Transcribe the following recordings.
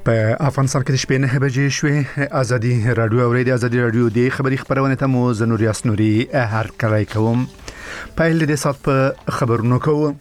په افغانستان کې د شپې 9 بجې شوې. ازادي رادیو اوري د ازادي رادیو د خبري خبرونه ته مو زنور یاسنوري هر کله کوم. په لید سات په خبرونو کوم.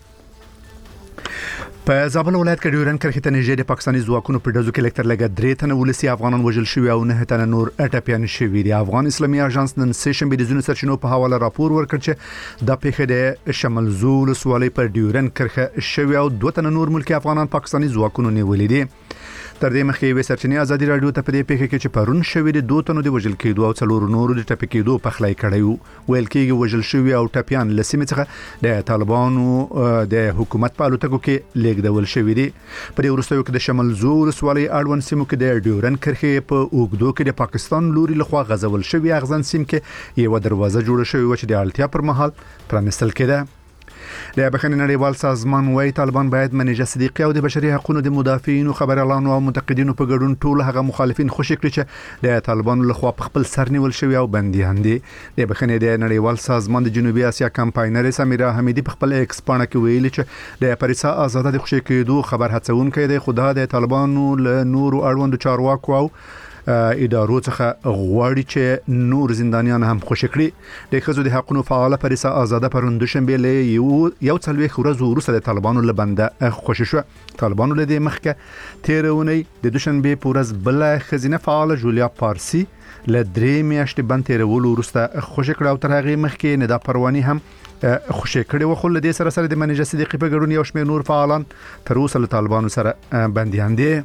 په زابل ولایت کې ډیورن کرخه ته نږدې د پاکستاني ځواکونو په دزو کې لکتر لګا درې تنه ولسی افغانان وژل شوی او 9 تنه نور اټاپیان شوی دي. افغان اسلامي اژانس نن سیشن به د زونو سرچینو په حواله راپور ورکړ چې د پیښې د شمال زول سوالي پر ډیورن کرخه شوی او 2 تنه نور ملکی افغانان پاکستاني ځواکونو نیولې دي. تر دې مخکې وې سرچینې ازادي رادیو ته په دې پیښه کې چې پرون شوی د 2 تنو د وژل کېدو او څلور نورو د ټپي کېدو په خلای کړیو. ویل کېږي وژل شوی او ټپيان لسمه څخه د طالبانو د حکومت په الوتکو کې لیږدول شوی دي. په دې وروستیو کې د شمال زور سوالي اړوند سیمو کې د ډیورن کرخه په اوګدو کې د پاکستان لوري لخوا غزول شوی اغزن سیم کې یو دروازه جوړه شوی و چې د اړتیا پر مهال پرانستل کېده. د بخښنې نړیوال سازمان وايي طالبان باید منیجه صدیقی او د بشري حقوقو د مدافعین او خبريالانو او منتقدینو په ګډون ټول هغه مخالفین خوشی کړي چې د طالبانو لخوا په خپل سر نیول شوی او بنديان دي. د بخښنې د نړیوال سازمان د جنوبي اسیا کمپاینر سمیرا حمیدی په خپل ایکس پاڼه کې ویلي چې د پاریسا آزاده د خوشی کېدو خبر هڅونکې د خدا د طالبانو له نورو اړوند چارواکو او ادارو څخه غواړي چې نور زندانیان هم خوشی کړي. د خزو د حقوقو فعال پاریسا آزاده پروند شنبه له یو څلوي خورز ورسره د طالبانو له بنده خوشی شو. طالبانو له دې مخکې تیرونی د دوشنبه پورز بل خزینه فعال جولیا پارسی له 3 میاشتې بند تیرول ورسته خوشی کړه او تر هغه مخکې نه د پروانی هم خوشی کړي و. خو له دې سره د منیجه صدیقی په ګډون یو شمېر نور فعالان تر اوسه له طالبانو سره بنديان دي.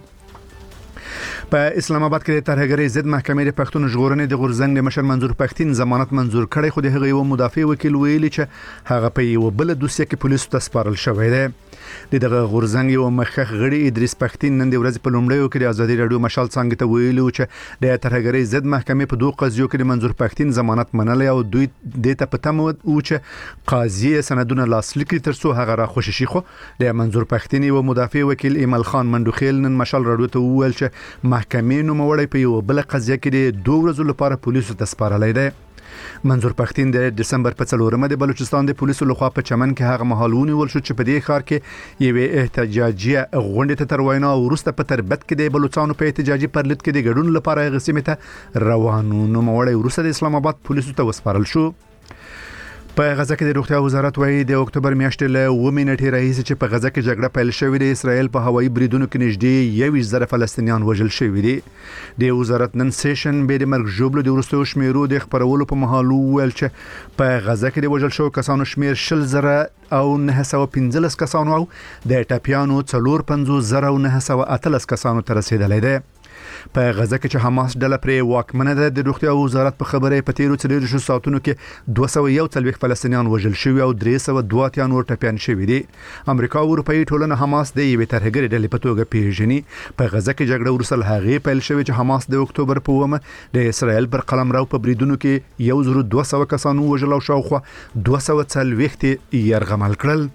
په اسلام آباد کې د ترهګرۍ ضد محکمې د پښتون ژغورنې د غورزنګ د مشر منظور پښتين ضمانت منظور کړي. خو د هغه یو مدافع وکیل ویلي چې هغه په یو بل دوسیه کې پولیسو ته سپارل شوی دی. دغه غورزنګ یو مخخ غړي ادریس پښتين نن د ورځې په لومړیو کې د ازادي رادیو مشال څنګه ته ویلو چې د ترهګرۍ ضد محکمې په 2 قضیو کې د منظور پښتين ضمانت منلې او دوی د ته پته مو چې قاضي سندونه لاسلیک کړي ترڅو هغه را خوششي. خو د منظور پښتين یو مدافع وکیل ایمل خان منډوخیل نن مشال رادیو ته وویل چې محکمې نو موړی په یو بل قضیه کې د 2 ورځې لپاره پولیسو ته سپارلای دی. منظور پښتين د دسمبر په 4مه د بلوچستان د پولیسو لخوا په چمن کې هغه مهالونی ول شو چې په دې ښار کې یو احتجاجي غونډه ته تر وینا ورسته په تربت کې د بلوچستان په احتجاجي پرلط کې د ګډون لپاره غسیمه ته روانو. نو موړی ورسته د اسلام آباد پولیسو ته وسپارل شو. په غزه کې د روغتیا وزارت وايي د اکتوبر میاشتې له 2 منټې راهیسې چې په غزه کې جګړه پیل شوې ده اسرائیل په هوایي بریدونو کې نږدې 21,000 فلسطینیان وژل شوي دي. د وزارت نن سیشن به د مرګ ژوبلو د ورستو شمیرو د خبرولو په محالو ویل چې په غزه کې د وژل شو کسانو شمیر 10,000 او 915 کسانو او د ټاپیانو 450,000 او 918 کسانو ته رسیدلی دی. په غزه کې چې حماس ډله پرې واکمنه ده د روغتیا وزارت په خبره په تیرو 4 ساعتونو کې 241 فلسطینیان وژل شوي او 302 نور ټپيان شوي دي. امریکا او اروپאי ټولنه حماس د یوې ترهګرۍ ډلې په توګه پیژني. په غزه کې جګړه ورسل هغه پیل شوی چې حماس د اکتوبر په 1 د اسرائیل پر قلمرو په بریدونو کې 1200 کسانو وژل او شاوخوا 240 یرغمل کړل.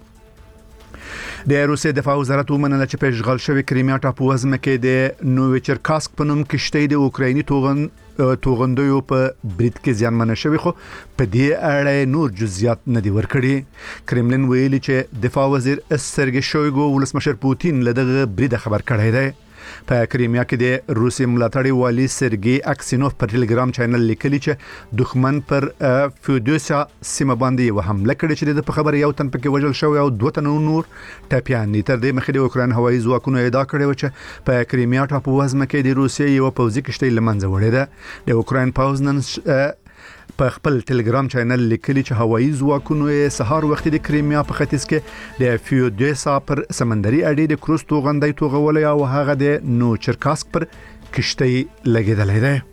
د روسیې دفاع وزارت ومنله چې په اشغال شوی کریمیا ټاپو وزمه کې د نووچرکاسک په نوم کشته د اوکرایني توغندیو په برید کې ځانمنه شوی. خو په دې اړه نور جزئیات نه دی ورکړي. کرملین ویلي چې دفاع وزیر سرګی شویګو ولسمشر پوتین له دغه برید خبر کړی دی. په کریمیا کې د روسي ملاتړي والی سرګي اکسینوف په ټلګرام چینل لیکلی چې دښمن پر فیودوسیا سیمه باندې و حمله کړې چې د خبر یو تن پکې وژل شو او 2 تن نور ټپيان دي. تر دې مخکې د اوکراین هوایي ځواکونو ادعا کړې و چې په کریمیا ټاپو وزمه کې د روسیې یو پوځي کشته لمنځه وړې ده. د اوکراین پوځ نن په خپل ټلګرام چینل لیکلی چې هوایي ځواکونو یې سهار وخت د کریمیا په ختیځ کې د فیودوسیا پر سمندري اډې د کروز توغندۍ توغولې او هغه د نوچرکاسک پر کشته لګیدلې ده.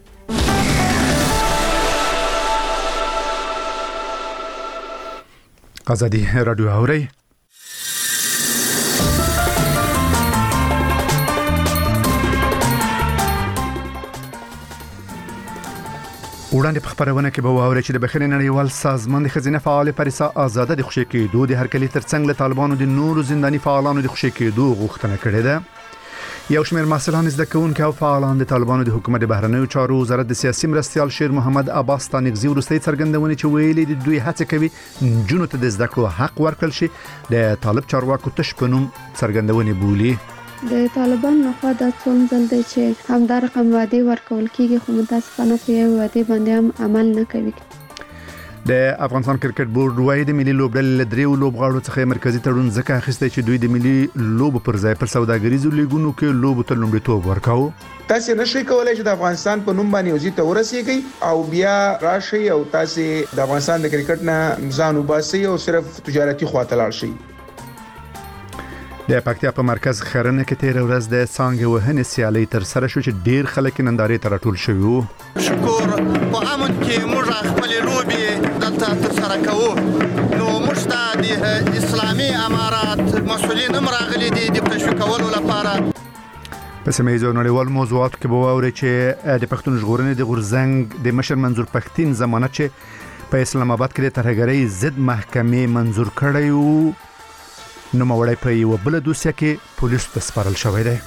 ازادي رادیو اوري. وړاندې په خبرونه کې به واوري چې د بخښنې نړیوال سازمان د خزینه فعال پاریسا آزاده د خوشی کېدو د هرکلي ترڅنګ له طالبانو د نورو زنداني فعالانو د خوشی کېدو غوښتنه کړې ده. یو شمېر مسؤلان زده کوونکي او فعالان د طالبانو د حکومت د بهرنیو چارو وزارت د سیاسي مرستيال شیر محمد عباس تانیغزي ورستۍ څرګندونې چې ویلي د دوی هڅه کوي جنونو ته د زده کړو حق ورکړل شي د طالب چارواکو تشپنوم څرګندونې بولی. د طالبان لخوا دا څوم ځل دی چې همدا رقم وعدې ورکول کېږي خو متاسفانه په یوې وعدې باندې هم عمل نه کوي. د افغانستان کرکټ بورډ وايي د ملي لوبډلې له دریو لوبغاړو څخه مرکزی تړون ځکه اخیستی چې دوی د ملي لوبو پر ځای پر سوداګریزو لیګونو کې لوبو ته لومړیتوب ورکاوه. تاسو نشئ کولای چې د افغانستان په نوم باندې وزي ته ورسیږئ او بیا راشي او تاسو د افغانستان د کرکټ نه ځان وباسئ او صرف تجارتي خواته لاړ شئ. د پکتیا په مرکز خرنه کې تیر ورځ د څانګې وهنې سیالي تر سره شو چې ډیر خلک نندارې ته راټول شوي وو. شکر په امن کې موږ خپل لوبي دلته تر سره کوو. نو موږ د اسلامي امارات مسؤلین هم راغلي دي د تشویق کولو لپاره. په سیمه نړیوال موضوعات کې به واوري چې د پښتون ژغورنې د غورزنګ د مشر منظور پښتين ضمانت چې په اسلام آباد کې د ترهګرۍ ضد محکمې منظور کړی وو نو موړی په یو بل دوسیه کې پولیس ته سپارل شوی دی.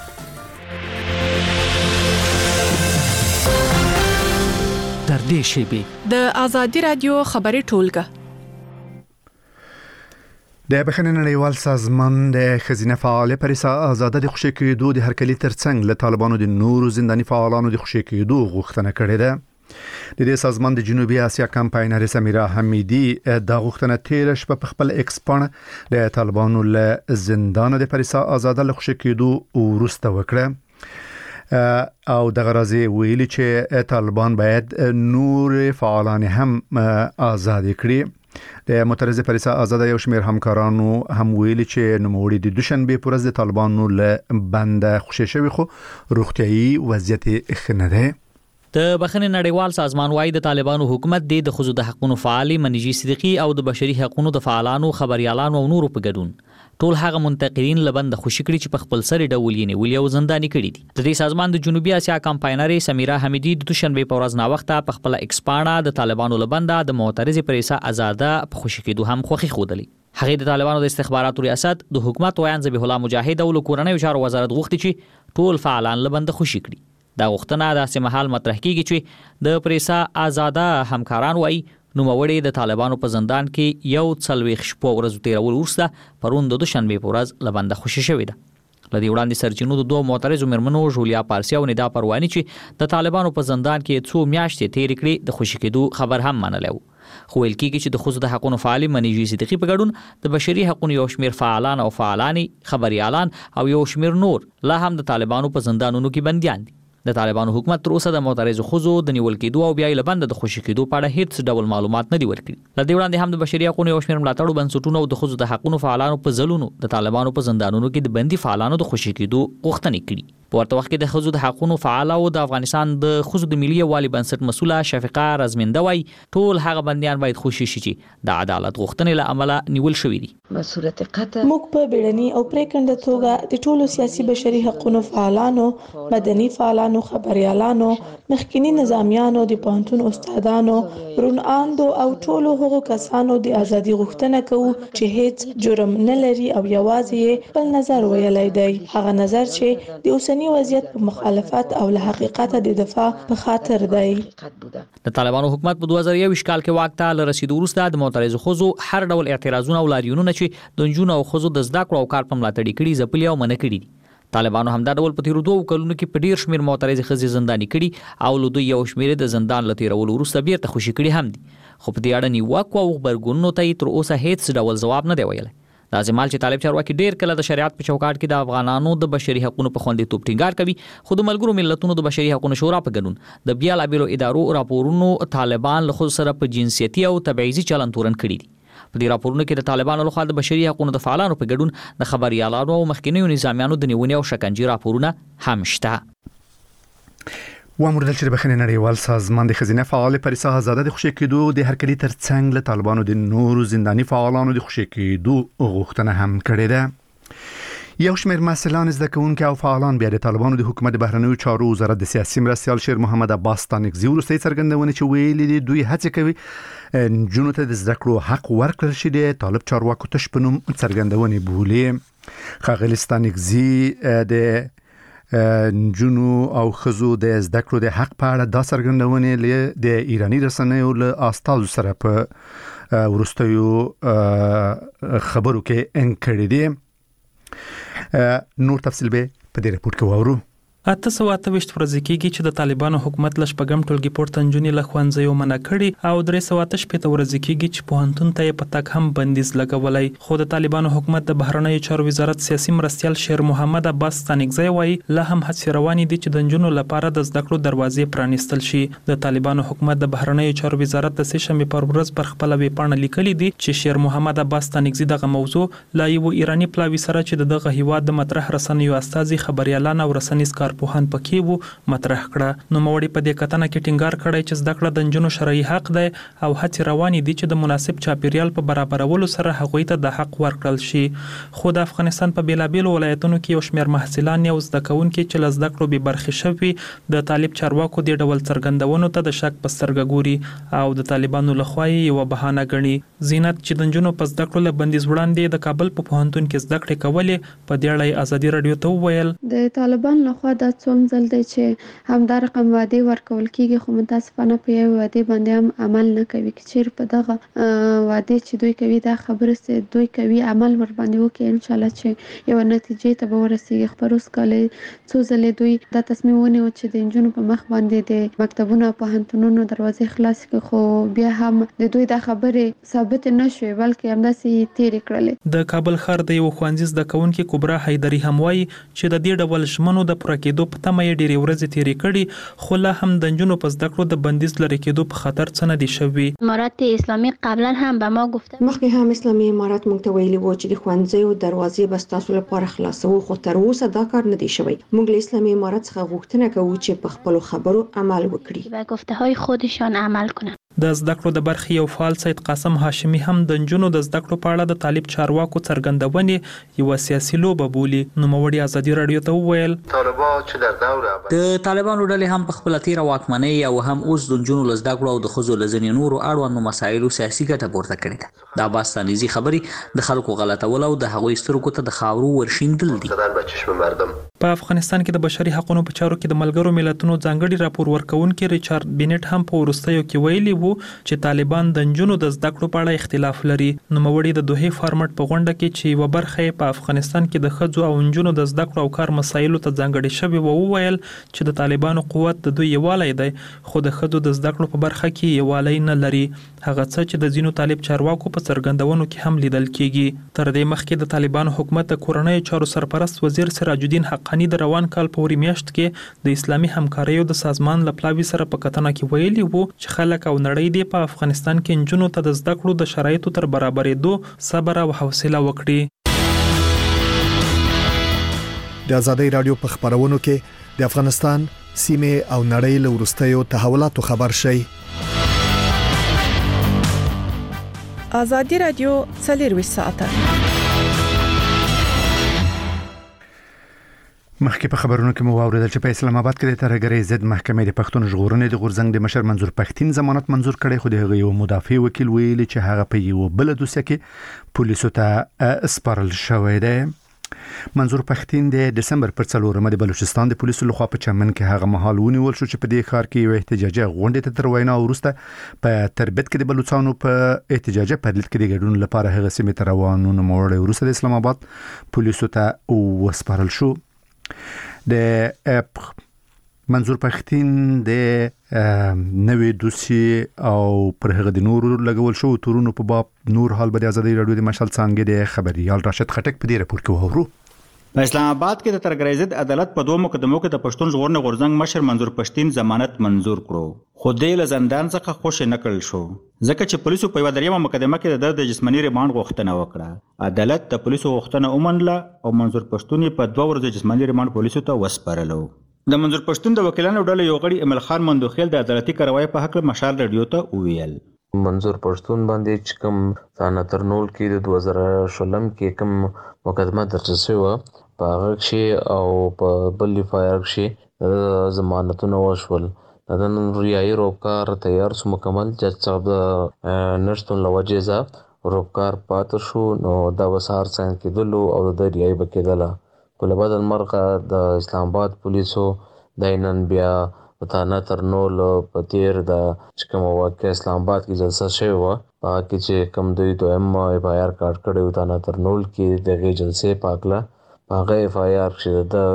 در دې شیبه د آزادی رادیو خبري ټولګه د بخښنې نړیوال سازمان د خزینه فعال پریسا آزاده د خوشی کېدو د هرکلی ترڅنګ له طالبانو د نورو زنداني فعالانو د خوشی کېدو غوښتنه کړې ده. د دې سازمان د جنوبي اسیا کمپاینر سمیرا حمیدی د غوښتنه تیر شپه په خپل ایکس باندې د طالبانو له زندان د پریسا آزاده له خوشی کېدو ورسته وکړه او د غرضی ویلي چې طالبان باید نور فعالان هم آزاد کړي. د معترض پریسا آزاده یو شمیر همکارانو هم ویلي چې نوموړي د دوشنبه پر ورځ د طالبانو له بند خوشی شوی خو روغتيایي وضعیت ښه نه دی. د بخښنې نړیوال سازمان وايي د طالبانو حکومت د خزو د حقوقو فعالي منیجي صدیقي او د بشري حقوقو د فعالانو خبريالانو او نورو په ګډون ټول هغه منتقدین لبند خوشی کړي چې په خپل سر ډول یې نیولې او زنداني کړي دي. د دې سازمان د جنوبي اسیا کمپاینر سمیرا حمیدی د دوشنبه په ورځ نا وخته په خپل ایکس باندې د طالبانو لبند د معترض پریسا آزاده په خوشی کېدو هم خوخي خودلی. هغه د طالبانو د استخباراتو ریاست د حکومت ویان ذبیح الله مجاهد او کورنۍ چارو وزارت غوښتي چې ټول فعالان لبند خوشی کړي. دا غوښتنه د سیمهال مطرح کیږي چې د پریسا آزاده همکاران وایي نو موړي د طالبانو په زندان کې یو څلويخ شپه ورځ تیرول ورسته پرون د دوشنبه په ورځ لبنده خوشی شوې ده. لدی وړاندې سرچینو د دوه معترض مرمنو جولیا پارسي او ندا پرواني چې د طالبانو په زندان کې څو میاشتې تیر کړي د خوشی کېدو خبر هم منلو. خو ویل کېږي چې د خزو د حقوقو فعالي منیجي صدیقي په ګډون د بشري حقوقو یو شمیر فعالان او فعالانی خبريالان او یو شمیر نور لا هم د طالبانو په زندانونو کې بنديان دي. د طالبانو حکومت تر اوسه د معترض خزو د نیول کېدو او بیا یې لبند د خوشی کېدو په اړه هیڅ ډول معلومات نه دی ورکړي. لدی وړاندې هم د بشري حقوقو یو شمیر ملاتړو بنسټونو او د خزو د حقوقو فعالانو په ځلونو د طالبانو په زندانونو کې د بندي فعالانو د خوشی کېدو غوښتنې کړي. په ورته وخت کې د خزو د حقوقو فعال او د افغانستان د خزو د ملي والي بنسټ مسوله شفیقه رزمنده وای ټول هغه بنديان باید خوشی شي چې د عدالت غوښتنې له عمله نیول شوی دي. موږ په بیړني او پریکنده توګه د ټولو سیاسي بشري حقوقو فعالانو، مدني فعالانو، خبريالانو، مخکینی نظامیانو، د پوهنتون استادانو، روناندو او ټولو هغو کسانو د ازادي غوښتنه کوو چې هیڅ جرم نه لري او یوازې خپل نظر ویلای دی. هغه نظر چې د اوسنی وضعیت په مخالفت او له حقیقت د دفاع په خاطر دی. د طالبانو حکومت په 2021 کال کې واک ته رسیدو وروسته د معترض خزو هر ډول اعتراضونه او لاریونونه چې د جنونو او خزو د زده کړو او کار په ملاتړ کړي ځپلي او منع کړي دي. طالبانو هم دا ډول په تیرو دوه کلونو کې په ډیر شمیر معترض خزي زنداني کړي او له دوی یو شمیر د زندان لتیرول وروسته بیرته خوشی کړي هم دي. خو په دې اړه نیوکه او خبرګونونو ته تر اوسه هیڅ ډول جواب نه دی ویلی. دا زمال چې طالب چارواکي ډیر کله د شریعت په چوکاټ کې د افغانانو د بشري حقوقو په خوندې توپ ټینګار کوي، خو د ملګرو ملتونو د بشري حقوقو شورا په ګډون د بیا لابلو ادارو راپورونو طالبان له خود سره په جنسيتي او تبعیضي چلن تورن کړي دي. په دې راپورونو کې د طالبانو لخوا د بشري حقوقو د فعالانو په ګډون د خبريالانو او مخکینیو نظامیانو د نیونې او شکنجې راپورونه هم شته. وامردل چې د بخښنې نړیوال سازمان د خزینه فعال پریسا آزاده د خوشی کېدو د هرکلی ترڅنګ له طالبانو د نورو زنداني فعالانو د خوشی کېدو غوښتنه هم کړې ده. یو شمېر مسئولان زده کوونکي او فعالان بیا د طالبانو د حکومت بهرنیو چارو وزارت د سیاسي مرستیال شیر محمد عباس تانکزي وروستۍ څرګندونه چې ویلي دي دوی هڅه کوي نجونو ته د زده کړو حق ورکړل شي. د طالب چارواکو تش په نوم څرګندونې بولي. ښاغلي تانکزي د نجونو او خزو د زده کړو د حق په اړه دا څرګندونې د ایرانی رسنیو له استازو سره په وروستیو خبرو کې انکړې دي. نور تفصیل به په دې رپورت کې واورو. 828 ورځې کېږي چې د طالبانو حکومت له شپږم ټولګي پورته نجونې له ښوونځیو منع کړي او 318 ورځې کېږي چې پوهنتون ته یې په تګ هم بندیز لګولی. خو د طالبانو حکومت د بهرنیو چارو وزارت سیاسي مرستیال شیر محمد عباس ستانکزی وایي لا هم هڅې روانې دي چې د نجونو لپاره د زده کړو دروازې پرانیستل شي. د طالبانو حکومت د بهرنیو چارو وزارت د سه‌شنبې پر ورځ پر خپله ویبپاڼه لیکلي دي چې شیر محمد عباس ستانکزی دغه موضوع له یو ایراني پلاوي سره چې د دغه هیواد د مطرح رسنیو استازي خبریالان او رسنیز کارپوهان پکې مطرح کړه. نوموړي په دې کتنه کې ټینګار کړی چې زده کړه د نجونو شرعي حق دی او هڅې روانې دي چې د مناسب چاپیریال په برابرولو سره هغوی ته د حق ورکړل شي. خو د افغانستان په بیلابیلو ولایتونو کې یو شمېر محصلان یا زده کوونکي چې له زده کړو بې برخې شوي د طالب چارواکو دې ډول څرګندونو ته د شک په سترګه ګوري او د طالبانو لخوا یې یوه بهانه ګڼي. زینت چې د نجونو په زده کړو له بندیز وړاندې د کابل په پوهنتون کې زده کړې کولې په دې اړه ازادي راډیو ته وویل د طالبان لخوا دا څوم ځل دی چې همدا رقم وعدې ورکول کیږي خو متاسفانه په یو وعدې باندې هم عمل نه کوي. که چیرې په دغه وعدې چې دوی کوي دا خبره سي دوی کوي عمل ور باندې وکړي ان شاء الله چې یو نتیجې ته به ورسیږي. خو اوس کله څو ځلې دوی دا تصمیم ونیو چې د نجونو په مخ باندې د مکتبونو او پوهنتونونو دروازې خلاص کړي خو بیا هم د دوی دا خبرې ثابت نه شوې بلکې همداسې تېرې کړلې. د کابل ښار د یو ښوونځي زده کوونکي کبرا حیدري هم وایي چې د دې ډول ژمنو د پوره کېدو په تمه یې ډېرې ورځې تېرې کړي خو لا هم د نجونو په زده کړو د بندیز لرې کېدو په خطر څه نه دي شوي. امارات اسلامي قبلا هم به ما گفته مخکې هم اسلامي امارات موږ ته ویلي وو چې د ښوونځیو دروازې به ستاسو لپاره خلاصوو خو تر اوسه دا کار نه دی شوی. موږ له اسلامي امارات څخه غوښتنه کوو چې په خپلو خبرو عمل وکړي به گفته‌های خودشان عمل کنند. د زده کړو د برخې یو فعال سید قاسم هاشمي هم د نجونو د زده کړو په اړه د طالب چارواکو څرګندونې یوه سیاسي لوبه بولي. نوموړي ازادي راډیو ته وویل د طالبانو ډلې هم په خپله تیره واکمنۍ او هم اوس د نجونو له زده کړو او د ښځو له ځینې نورو اړوندو مسایلو سیاسي ګټه پورته کړې ده. د عباس ستانکزي خبرې د خلکو غلطول او د هغوی سترګو ته د خاورو ورشیندل دي. په افغانستان کې د بشري حقوقو په چارو کې د ملګرو ملتونو ځانګړي راپور ورکوونکي ریچارډ بینټ هم په وروستیو کې ویلي وو چې طالبان د نجونو د زده کړو په اړه اختلاف لري. نوموړي د دوحې فارمټ په غونډه کې چې یوه برخه یې په افغانستان کې د ښځو او نجونو د زده کړو او کار مسایلو ته ځانګړې شوې وه وویل چې د طالبانو قوت د دوی یووالی دی خو د ښځو د زده کړو په برخه کې یووالی نه لري. هغه څه چې د ځینو طالب چارواکو په څرګندونو کې هم لیدل کېږي. تر دې مخکې د طالبانو حکومت د کورنیو چارو سرپرست وزیر سراج الدین حقانی د روان کال په وری میاشت کې د اسلامي همکاریو د سازمان له پلاوي سره په کتنه کې ویلي وو چې خلک او نړۍ دې په افغانستان کې نجونو ته د زده کړو د شرایطو تر برابرېدو صبر او حوصله وکړي. د ازادي راډیو په خبرونو کې د افغانستان سیمه او نړۍ له وروستیو تحولاتو خبر شي. ازادي راډیو 24 ساعته مخکې په خبرونو کې مو واوریدل چې په اسلام آباد کې د ترهګرۍ ضد محکمې د پښتون ژغورنې د غورځنګ د مشر منظور پښتين ضمانت منظور کړي خو د هغه یو مدافع وکیل ویلي چې هغه په یو بل دوسیه کې پولیسو ته سپارل شوی دی. منظور پښتين د دسمبر پر 4 د بلوچستان د پولیسو لخوا په چمن کې هغه مهال ونیول شو چې په دې ښار کې یو احتجاجي غونډه ته تر وینا وروسته په تربت کې د بلوچستانو په احتجاجي پرلط کې د ګډون لپاره هغه سیمه تر روانو نوموړی وروسته د اسلام آباد پولیسو ته وسپارل شو. د منظور پښتين د نوې دوسي او پر هغه د نورو لګول شو تورونو په باب نور حال به د ازادي راډیو د مشال څنګه د خبريال راشد خټک په دې راپور کې وورو. په اسلام آباد کې د ترهګرۍ ضد عدالت په 2 مقدمو کې د پښتون ژغورنې غورځنګ مشر منظور پښتين ضمانت منظور کړو خو د زندان څخه خوشی نکړل شو ځکه چې پولیسو په 1 مقدمه کې د جسمانی ریماند غوښتنه وکړه. عدالت د پولیسو غوښتنه ومنله او منظور پښتون په 2 ورځې جسمانی ریماند پولیسو ته وسپارلو. د منظور پښتون د وکیلانو ډله یو غړي امل خان مندوخیل د عدالتي کاروایی په حق مشال رادیو ته وویل منظور پښتون باندې چې کوم ثانه ترنول کې د 2016 کې کوم مقدمه درج شوی په هغه کې او په بل فایر کې ضمانتونه وشول. د نن ریايي روکار تیار سو مکمل جج صاحب نشټون لوجزا روکار پات شو نو دا وسار څنګه کېدلو او د ریايي بکیدله کله بدل مرغه د اسلام آباد پولیسو د نن بیا ثانه ترنول په تیر د کوم واقع اسلام آباد کې جلسه شوی و پاکه چې کوم دوی دویم اف آی آر کارت کړو ثانه ترنول کې دغه جلسه پاکله هغه اف آی آر چې د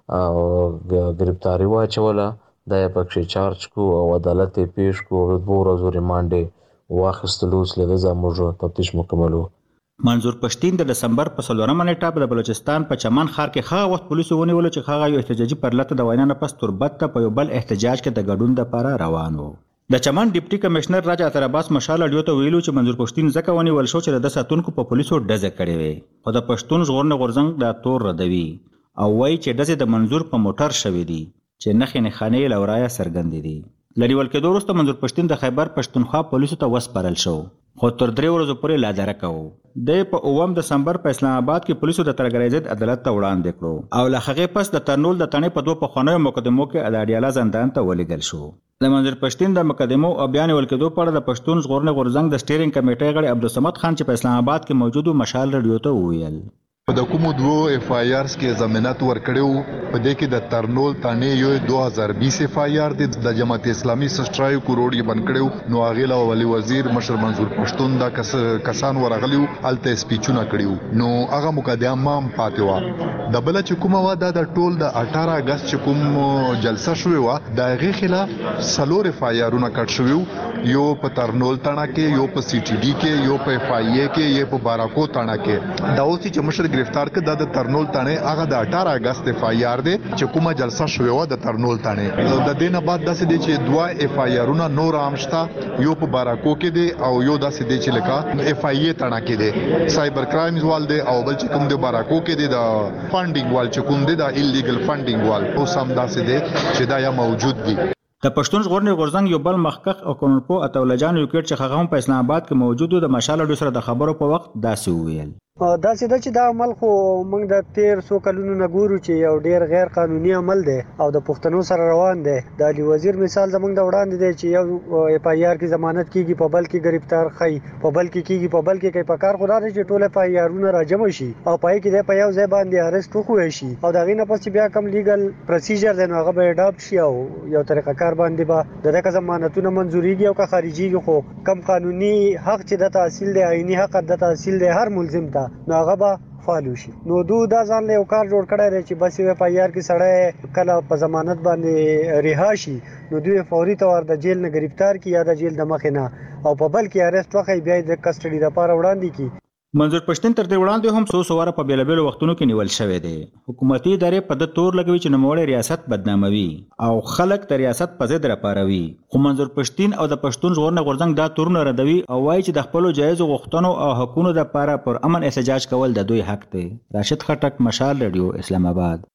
گرفتاری واچوله دا یې پکې چارج کو او عدالت یې پیش کو او 2 ورځو ریمانډ واخیستلو چې د زموږ تفتیش مکملو. منظور پښتین د دسمبر په 4 نیټه د بلوچستان په چمن ښار کې هغه وخت پولیسو ونیول چې هغه یو احتجاجي پرلته د وینا نه پس تربت ته په یو بل احتجاج کې د ګډون لپاره روان و. د چمن ډیپټي کمشنر راجا اتر عباس مشال اډیو ته ویلو چې منظور پښتین ځکه ونیول شو چې د ساتونکو په پولیسو ډزه کړې وي خو د پښتون ژغورنې غورځنګ دا تور ردوي او وایي چې ډزې د منظور په موټر شوې دي چې نښې نښانې لورایه څرګندې دي. لریول کېدو وروسته منظور پښتین د خیبر پښتونخوا پولیسو ته وسپارل شو خو تر 3 ورځې پورې لادرک وو. د په 9 دسمبر په اسلام آباد کې پولیسو د ترګری ضد عدالت ته وړاندې کړو او له هغې پس د ترنول د تڼۍ په 2 پخوانیو مقدمو کې اډاډیاله زندان ته ولېږل شو. د منظور پښتین د مقدمو او بیان ولکېدو په اړه د پښتون ژغورنې غورځنګ د سټیرینګ کمیټې غړي عبدالصمد خان چې په اسلام آباد کې موجود مشال رادیو ته وویل په د کومو 2 اف آی آرز کې ضمانت ورکړیو په دې کې د ترنول تانې یو 2020 اف آی آر د جماعت اسلامي 1.5 کروڑ یې بند کړیو نو هغه ولی وزیر مشر منظور پښتون دا کسان ورغلیو الته سپیچونه کړیو نو هغه مقدمه هم پاتې و. د بل چې کومه و د ټول د 18 اگست چې کوم جلسه شوې و د هغه خلاف 4 اف آی آرونه کټ شویو یو په ترنول تاڼه کې یو په سی ټی ډي کې یو په اف آی ای کې یو په باراکو تاڼه کې دا اوس چې مشر گرفتار کړ د ترنول تاڼه هغه د 18 اگست اف آی آر دی چې کومه جلسه شوې و د ترنول تاڼه د دینه بعد داسې دی چې 2 اف آی آرونه نور امشتا یو په باراکو کې دی او یو داسې دی چې لکه اف آی ای تاڼه کې دی سایبر کرایمز وال دی او بل چې کوم دی باراکو کې دی د فانډینګ وال چې کوم دی د ایلیګل فانډینګ وال او سم داسې دی چې دا یا موجود دی. د پښتون ژغورنې غورځنګ یو بل مخکخ او قانونپو عطاالله جان یوکیټ چې هغه هم په اسلام آباد کې موجود د مشال اډیو سره د خبرو په وخت داسې وویل دا چې دا عمل خو موږ د 1300 کلونو نه ګورو چې یو ډیر غیر قانوني عمل دی او د پښتنو سره روان دی. د علي وزیر مثال زموږ د وړاندې دی چې یو اف آی آر کې ضمانت کیږي په بل کې گرفتار خي په بل کې کیږي په بل کې کوي په کار خدا دې چې ټول اف آی آرونه راجمع شي او پای کې د په یو ځای باندې ارست وخوي شي او دا غینه پس بیا کم لیګل پروسیجر دی نو هغه به اډاپټ شي او یو طریقه کار باندې به دغه ضمانتونه منزوريږي او که خارجيږي خو کم قانوني حق چې د تحصیل دی عیني حق د تحصیل دی هر ملزم ته نو هغه به فالو شي. نو دا ځان له یو کار جوړ کړی دی چې بس یو پایار کې سړی کله په ضمانت باندې رها شي نو دوی فوري تور د جیل نه گرفتار کی یا د جیل د مخ نه او په بل کې ارست وخی بیا د کسټډي لپاره وړاندې کی. منظور پښتین تر دې وړاندې هم 100 سواره په بیلابیلو وختونو کې نیول شوی دی. حکومتي ادارې په د تور لګوي چې نوموړی ریاست بدناموي او خلک د ریاست په ضد راپاروي خو منظور پښتین او د پښتون ژغورنې غورځنګ دا تورونه ردوي او وایي چې د خپل جایز غوښتنو او حقوقو لپاره پر امن احتجاج کول د دوی حق دی. راشد خټک مشال رادیو اسلام آباد.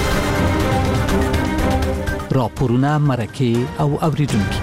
راپورونه مرکه او اوریدونکو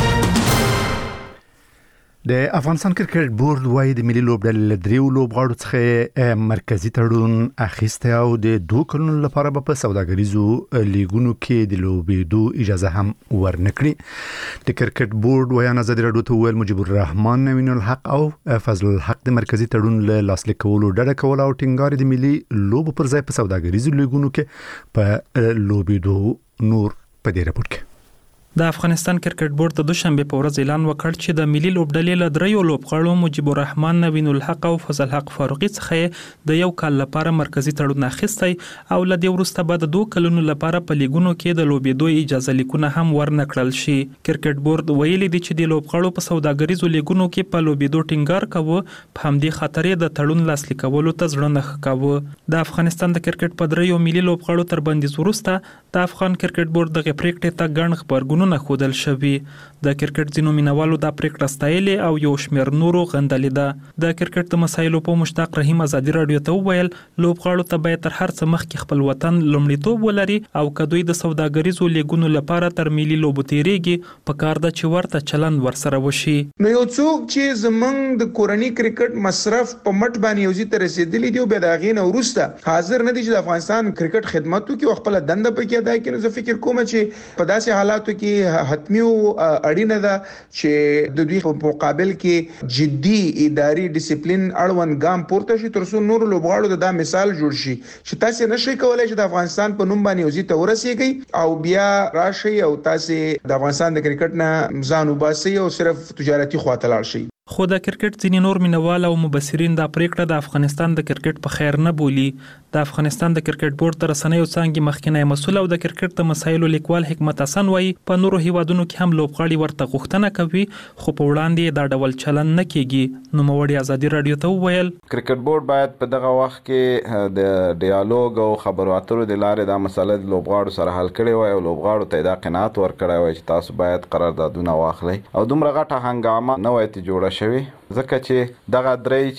د افغانستان کرکټ بورډ وايي د ملي لوبډلې له 3 لوبغاړو څخه مرکزی تړون اخیسته او د 2 کلونو لپاره په سوداګریزو لیګونو کې د لوبېدو اجازه هم ورنکړي. د کرکټ بورډ ویان ازادي راډیو ته ویل مجيب الرحمن نوین الحق او فضل الحق د مرکزی تړون له لاسلیک کولو ډډه کول او ټینګار د ملي لوبو پر ځای په سوداګریزو لیګونو کې په لوبېدو نور په دې راپور کې د افغانستان کرکټ بورډ د دوشنبه په ورځ اعلان وکړ چې د ملي لوبډلې له 3 لوبغاړو مجيب الرحمن نوین الحق او فضل الحق فاروقي څخه د یو کال لپاره مرکزی تړون اخیستی او له دې وروسته بعد 2 کلونو لپاره په لیګونو کې د لوبېدو اجازه لیکونه هم ورنکړل شي. کرکټ بورډ ویلي دی چې د لوبغاړو په سوداګریزو لیګونو کې په لوبېدو ټینګار کوي په همدې خاطر د تړون لاسلیک کولو ته ځړ نه ښکاوه. د افغانستان د کرکټ په 3 ملي لوبغاړو تر بندیز وروسته د افغان کرکټ بورډ د پریکړې ته ګڼ خبرګونونه نه خودل شوی. د کرکټ ځینو مینوالو د پریکړه ستایلې او یو شمېر نورو غندلې ده. د کرکټ د مسایلو په مشتاق رحیم ازادي راډیو ته وویل لوبغاړو ته باید تر هر څه مخکې خپل وطن لومړیتوب ولري او کدوې د سوداګریزو لیګونو لپاره تر ملي لوبو تیریږي په کار د چې ورته چلند ورسره وشي. نو یو څوک چې زمنګ د کورنۍ کرکټ مصرف په مټ باندې یوځي تر رسیدلی دی او به دا غینه ورسته حاضر نه دي چې د افغانستان کرکټ خدماتو کې خپل دنده پکې ادا کړي. نو زه فکر کوم چې په داسې حالاتو کې حتمی اړینه ده چې د دوی په مقابل کې جدي اداري ډیسپلین اړوند ګام پورته شي تر څو نور لوبغاړو دا مثال جوړ شي چې تاسو نشئ کولای چې د افغانستان په نوم باندې وزي ته ورسیږئ او بیا راشي او تاسو د افغانستان د کرکټ نه ځان وباسي او صرف تجارتي خواته لاړ شي. خو د کرکټ ځینې نور مینوال او مبصرین دا پریکړه د افغانستان د کرکټ په خیر نه بولي. د افغانستان د کرکټ بورډ تر رسنیو څنګه مخکینی مسؤل او د کرکټ د مسایلو لیکوال حکمت حسن وایي په نورو هیوادونو کې هم لوبغاړي ورته غوښتنه کوي خو په وړاندې دا ډول چلن نه کیږي. نو موړي ازادي رادیو ته وویل کرکټ بورډ باید په دغه وخت کې د ډیالوګ او خبرو اترو د لارې دا مسله د لوبغاړو سره حل کړي وای او لوبغاړو ته دا قناعت ورکړی وای چې تاسو باید قراردادونه واخلئ او دومره غټه هنګامه نه وای ته جوړه شوی ځکه چې دغه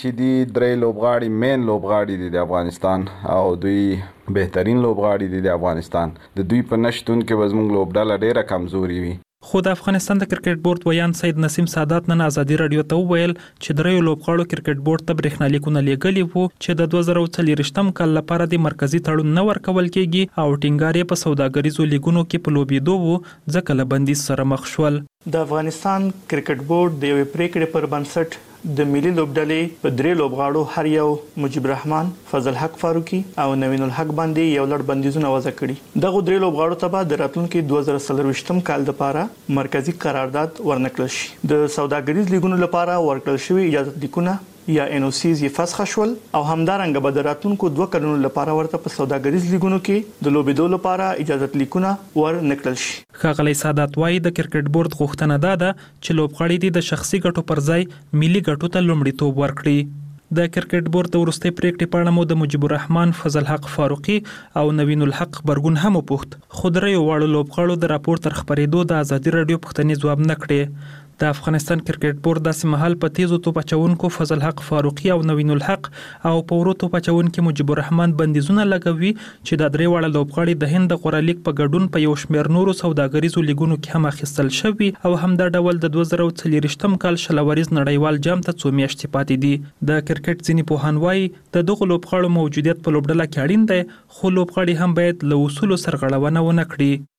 درې لوبغاړي مین لوبغاړي دي د افغانستان او دوی بهترین لوبغاړي دي د افغانستان. د دوی په نشتون کې زموږ لوبډله ډیره کمزوري وي. خو د افغانستان د کرکټ بورډ ویان سید نسیم سادات نن ازادي رادیو ته وویل چې درې لوبغاړو کرکټ بورډ ته برېښنالیکونه لیږلي وو چې د 2024م کال لپاره د مرکزی تړون نه ورکول کیږي او ټینګار یې په سوداګریزو لیګونو کې په لوبېدو وو ځکه له بندیز سره مخ شول. د افغانستان کرکټ بورډ د یوې پریکړې پر بنسټ د ملي لوبډلې په درې لوبغاړو هر یو مجيب رحمان، فضل حق فاروقي او نوین الحق باندې یو لړ بندیزونه وضع کړي. دغه درې لوبغاړو ته به د راتلونکي 2024م کال لپاره مرکزی قرارداد ورنکړل شي. د سوداګریز لیګونو لپاره ورکړل شوی اجازه لیکونه یا NOCs یې فسخ شول او همدارنګه به د راتلونکو 2 کلونو لپاره ورته په سوداګریز لیګونو کې د لوبېدو لپاره اجازه لیکونه ورنکړل شي. ښاغلی سادات وایي د کرکټ بورډ غوښتنه ده چې لوبغاړي د شخصي ګټو پر ځای ملي ګټو ته لومړیتوب ورکړي. د کرکټ بورډ د وروستۍ پریکړې په اړه مو د مجيب الرحمن، فضل حق فاروقي او نوین الحق برګون هم وپوښت خو درې واړو لوبغاړو د راپور تر خبرېدو د ازادي رادیو پوښتنې ځواب نه کړې. د افغانستان کرکټ بورډ داسې مهال په تیزو توپ اچونکو فضل حق فاروقي او نوین الحق او په ورو توپ اچونکو مجيب الرحمن بندیزونه لګوي چې د درې واړه لوبغاړي د هند غوره لیګ په ګډون په یو شمېر نورو سوداګریزو لیګونو کې هم اخیستل شوي او همدا ډول د 2024م کال شلوریز نړیوال جام ته څو میاشتې پاتې دي. د کرکټ ځینې پوهان وایي د دغو لوبغاړو موجودیت په لوبډله کې اړین دی خو لوبغاړي هم باید له اصولو سرغړونه ونه کړي.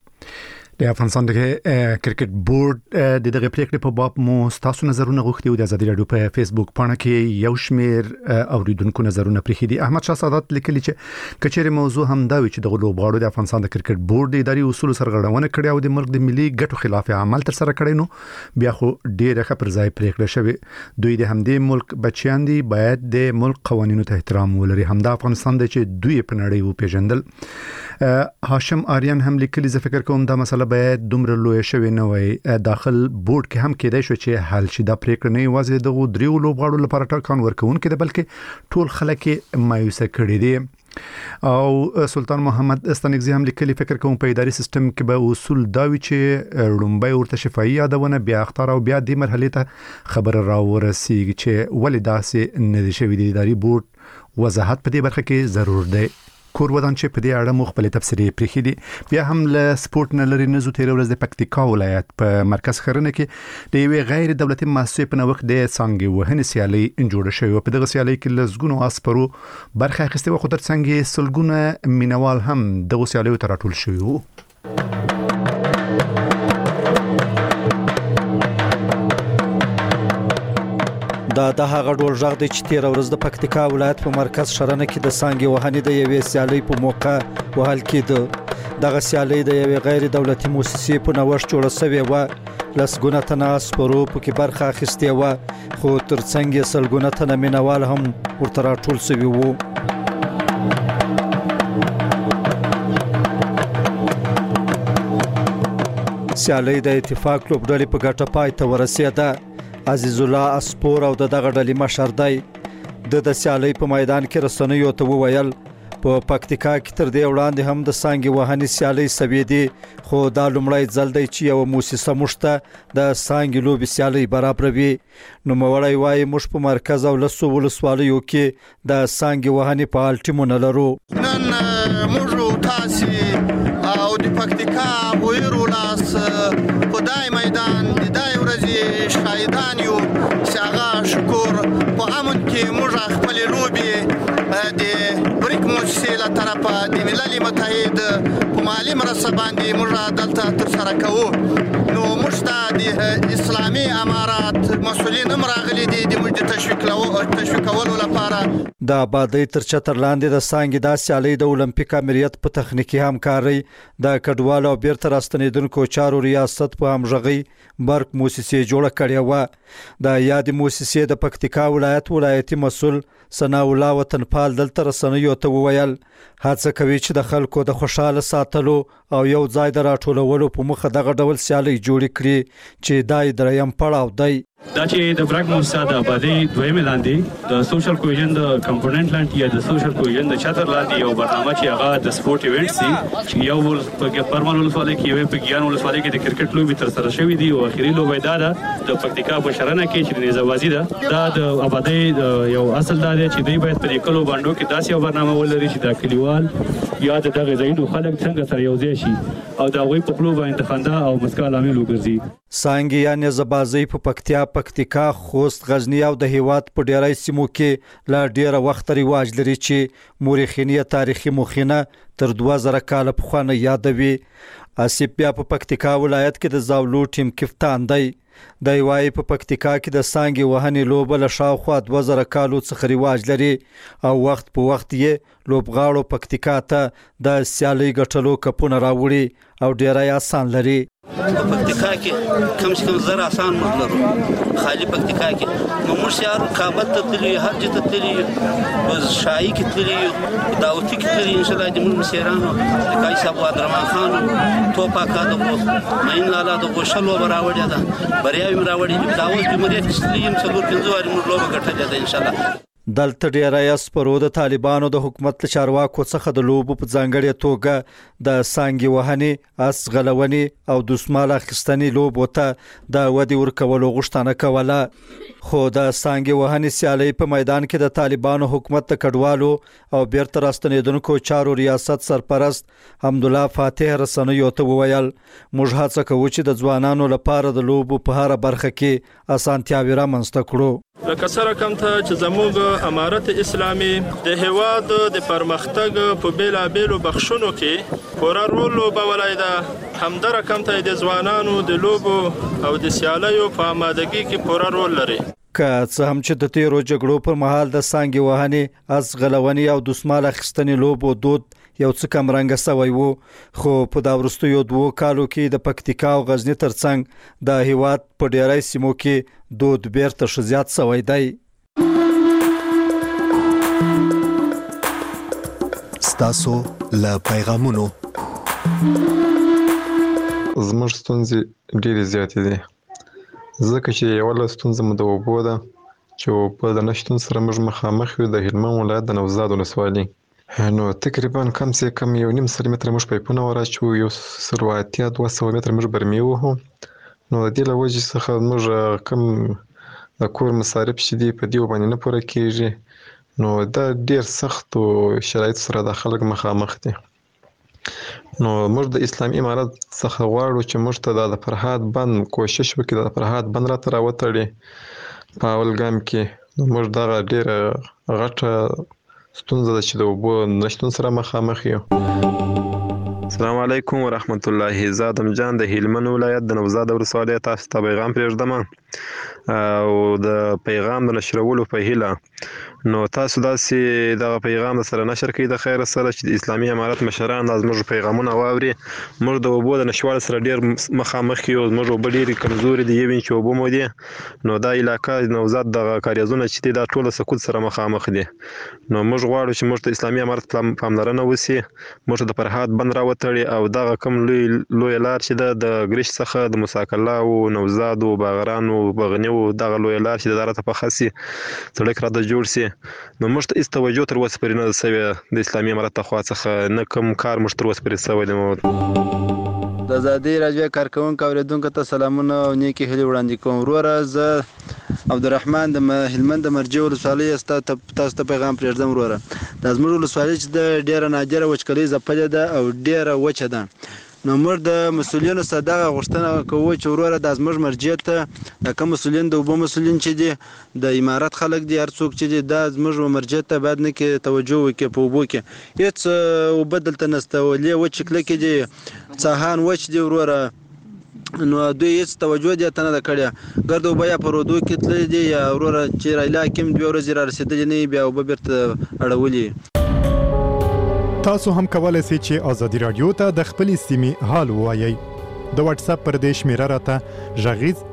د افغانستان د کرکټ بورډ د دغه پریکړې په باب مو تاسو نظرونه غوښتي او د ازادي رادیو په فیسبوک پاڼه کې یو شمیر اوریدونکو نظرونه پرېښي دي. احمد شاه سادات لیکلي چې کچېره موضوع هم دا وي چې د لوبغاړو د افغانستان د کرکټ بورډ د اداري اصولو سرغړونه کړې او د ملک د ملي ګټو خلاف عمل تر سره کړی نو بیا خو ډېره ښه پر ځای پریکړه شوی. دوی د همدې ملک بچیان دي، باید د ملک قوانینو ته احترام ولري. همدا افغانستان دی چې دوی په نړۍ وپیژندل. هاشم آریان هم لیکلي زه فکر کوم دا مسله باید دومره لوی شوی نه وای. داخل بورډ کې هم کېدای شو چې حل شي. دا پریکړه نه یوازې دغه دریو لوبغاړو لپاره ټاکان ورکوونکې ده بلکې ټول خلک مایوسه کړي دي. او سلطان محمد استانګزی هم لیکلي فکر کوم په اداري سیستم کې به اصول دا وي چې لومبای ورته شفاهي یادونه بیا اختار او بیا د مرحله ته خبر راورسیږي چې ولې داسې نه دي شوی. د اداري بورډ وضاحت په دې برخه کې ضرور دی. کور ودان چې په دې اړه مخبل تفسیرې پرېښي دي. بیا هم له سپورت نه لري نزو تیر ورځ د پکتیکا ولایت په مرکز خرنه کې د یوې غیر دولتي مؤسسې په نوښت د څانګې وهنې سیالي جوړه شوې. په دغه سیالي کې لزګونو اسپرو برخه اخیستې و خو تر څنګه سلګونه مینوال هم دغه سیالي ته راټول شوي وو. دا د هغه ډول ژغ دی چې تیر ورځ د پکتیکا ولایت په مرکز شرنه کې د څانګې وهنې د یوې سیالۍ په موقع وهل کېده. دغه سیالۍ د یوې غیر دولتي مؤسسې په نوښت جوړه شوې وه. لسګونه تنه اسپرو پکې برخه اخیستې وه خو تر څنګ یې سلګونه تنه مینوال هم ورته راټول شوي وو. سیالۍ د اتفاق لوبډلې په ګټه پای ته ورسېده. عزیز الله اسپور او دغه ډلې مشر دی د سیالۍ په میدان کې رسنیو ته وویل په پکتیکا کې تر دې وړاندې هم د څانګې وهنې سیالۍ سوي دي خو دا لومړی ځل دی چې یو مؤسسه موږ ته د څانګې لوبې سیالۍ برابروي. نوموړی وایي موږ په مرکز او لسو ولسوالیو کې د څانګې وهنې فعال ټیمونه لرو. نن موږ تاسې او د پکتیکا غویرو لاس په دای میدان د دای ورځې شاهدان یو چې هغه شکر په امن کې موږ خپل لوبې د بریک موسسې له طرفه د ملل متحد په مالي مرسته باندې موږ دلته ترسره کوو. نو موږ ته د اسلامي امارات مسؤلین هم راغلي دي د موږ د تشویقولو لپاره. د آبادۍ تر چتر لاندې د څانګې دا سیالۍ د اولمپیک امریت په تخنیکي همکارۍ د کډوالو او بیرته راستنېدونکو چارو ریاست په همغږۍ برق موسسې جوړه کړې وه. د یادې موسسې د پکتیکا ولایتي مسؤل ثناء الله وطنپال دلته رسنیو ته وویل هڅه کوي چې د خلکو د خوشاله ساتلو او یو ځای د راټولولو په موخه دغه ډول سیالۍ جوړې کړي چې دا یې دریم پړاو دی. دا چې د برق موسسه د آبادۍ دویمې لاندې د سوشل کوهیژن د کمپوننټ لاندې یا د سوشل کوهیژن د چتر لاندې یو برنامه چې هغه د سپورت ایونټس دي چې یو په پرمل ولسوالۍ کې یو په ګیان ولسوالۍ کې د کرکټ لوبې ترسره شوې دي او اخیری لوبه دا ده د پکتیکا په شرنه کې چې نيزوازي ده. دا د آبادۍ یو اصل دا دی چې دوی باید په کلو باندې کې داسې یو برنامه ولري چې د کلیوال یا د دغه ځایونو خلک څنګه سره یوځای شي او دا غوي په خپل باندې خندا او مسکا لامل وګرځي. څانګې یا نيزبازي په پکتیکا خوست غزنی او د هیواد په ډیری سیمو کې لا ډیره وخت رواج لري چې مورخینی تاریخي مخینه تر 2000 کال پخوانه یادوي. آصف بیا په پکتیکا ولایت کې د زاولو ټیم کپتان دی. د وای په پکتیکا کې د سانګي وهنې لوبه له شاوخوا 2000 کالو څخه رواج لري او وخت په وخت یې لوبغاړو پکتیکا ته د سیالي ګټلو کپونه راوړي او ډیره آسان لري. په پکتیکا کې کم سے کم زر آسان مطلب خالی پکتیکا کې نو موږ یار کابل ته تللی هر ځای ته تللی بس شاهي کې تللی داوتی کې تللی ان شاء الله د موږ مسیرانو د کای صاحب عبدالرحمن خان توپا کاده کو مین لاله د غوشلو براوړی ده بریاوي مراوړي داوود کې مریت کې یم څلور پنځه واري موږ لوبه ګټلې ده ان شاء الله. دلته ډیری اسپرو د طالبانو د حکومت له چارواکو څخه د لوبو په ځانګړې توګه د سانګي وهنې اس غلونې او دسمال اخیستنې لوبو ته د ودی ورکولو غوښتنه کوله. خو د سانګي وهنې سیالۍ په میدان کې د طالبانو حکومت د کډوالو او بیرته راستنېدونکو چارو ریاست سرپرست حمدالله فاتح رسنیو ته وویل موږ هڅه کوو چې د ځوانانو لپاره د لوبو په هر برخه کې اسانتیاوي رامنځته کړو. لکه سره کم ته چې زموږ امارت اسلامي د هواد د پرمختګ په بیلابېلو بخښونو کې پوره رول لوبولی ده. همدغه کم ته د ځوانانو د لوبو او د سیالیو په آمادګۍ کې پوره رول لري. که څه هم چې د تیرو جګړو پر مهال د سانګي وهنې اس غلونې او دسمال اخیستنې لوبو دود یو څه کم رنګه سوی وو خو په دا وروستیو 2 کالو کې د پکتیکا او غزنی ترڅنګ د هیواد په ډیری سیمو کې دود بیرته شزيات سوی دی. ستاسو له پیغامونو زموږ ستونزې ډېرې زیاتې دي ځکه چې یو له ستونزې مو د اوبو ده چې په د نشټون سره موږ مخامخ یو د هلمند ولایت د نوزاد ولسوالۍ نو تقریبا کم سه کم 1.5 سل متر موږ پایپونه وراچو یو سرواتیا 200 متر موږ برمي وو نو د دې له وجې څخه موږ کم د کور مصارف شدي په دې باندې نه پوره کیږي نو دا ډیر سخت شرایط سره د خلک مخامخ دي نو موږ د اسلامي امارت څخه غواړو چې موږ ته د فرهاد بند کوشش وکړو د فرهاد بند را تر وتړي په اول ګام کې نو موږ دا ډیر غټه ستونزه ده چې د اوبو نشتون سره مخامخ یو. السلام علیکم ورحمت الله. زادم جان د هلمند ولایت د نوزاد ولسوالۍ تاسو ته پیغام پرېږدم او د پیغام د نشرولو په هیله نو تاسو داسې د پیغام سره نشر کړئ د خیر سره چې د اسلامي امارت مشران زموږ پیغامونه واوري موږ د اوبو د نشوال سره ډیر مخامخ یو موږ اوبه ډیر کمزوري دي یوین چې اوبه مو دي نو دا علاقې نوزاد د کاریزونه چې دا ټول سکوت سره مخامخ دي نو موږ غواړو چې موږ د اسلامي امارت پاملرنه وسی موږ د فرهاد بند راوتړي او دغه کم لوی لار چې د ګریش څخه د مساکلا او نوزاد او باغران او بغنی او دغه لوی لار چې د دارته په خاصي سړک را د جوړ سي نو موږ ته استوجو تر اوسه پرې نه سوي د اسلامي امارت تخوا څخه نه کوم کار موږ تر اوسه پرې سوي دی. د ازادي راډیو کارکونکو اوریدونکو ته سلامونه او نیکی هیلې وړاندې کوم. وروره زه عبدالرحمن د هلمند د مرجع ولسوالۍ تاسو ته پیغام پرېږدم. وروره دا زموږ ولسوالۍ چې د ډیره نادره وچکالۍ ځپلې ده او ډیره وچه ده نو موږ د مسولینو څخه دغه غوښتنه کوو چې وروره دا زموږ مرجع ته د کوم مسولین د اوبو مسولین چې دي د امارات خلک دي هر څوک چې دي دا زموږ مرجع ته باید نه کې توجه وکړي په اوبو کې هیڅ اوبه دلته نشته ولې وچ کلکې دي څاهان وچ دي وروره نو دوی هیڅ توجه دې ته نه کړی ګرد اوبه یا په رودو کې تللي دي یا وروره چې رایلا کوم 2 ورځې را رسېدلې نه بیا اوبه بیرته اړولي. تاسو هم کولای شئ چې آزادي رادیو ته د خپلې سیمې حال ووایئ. د واتس اپ پر دې شمیره راته غږیز